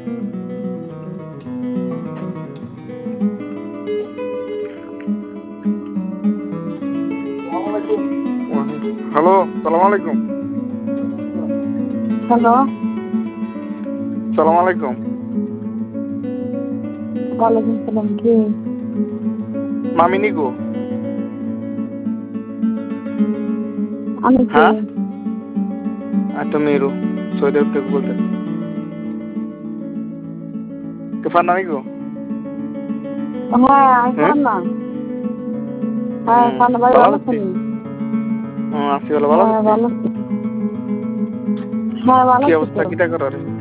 Hello, সালাম আলাইকুম। Hello, সালাম আলাইকুম। ওয়ালাইকুম সালাম। কে? মামিনি গো? আমি কে? হ্যাঁ, তো মেরু সৌদি আরব থেকে বলতেছি। তুফান নামি গো? হ্যাঁ, আমি হ্যাঁ, না। হ্যাঁ, খান ভাই ভালো ভালো আছি। আছেন? আছি ভালো, ভালো হ্যাঁ, আছি। ভালো আছি। হ্যাঁ, ভালো কি আছি অবস্থা, তো। কিটা করার?